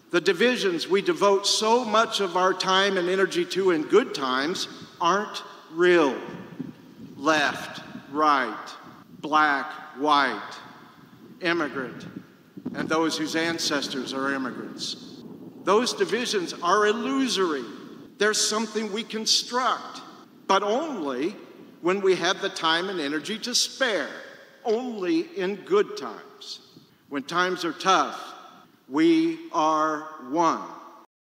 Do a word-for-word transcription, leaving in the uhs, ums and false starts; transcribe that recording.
The divisions we devote so much of our time and energy to in good times aren't real. Left, right, black, white, immigrant, and those whose ancestors are immigrants. Those divisions are illusory. They're something we construct, but only when we have the time and energy to spare, only in good times. When times are tough, we are one.